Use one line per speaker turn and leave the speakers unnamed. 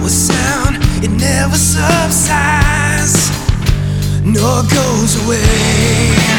a sound, it never subsides nor goes away.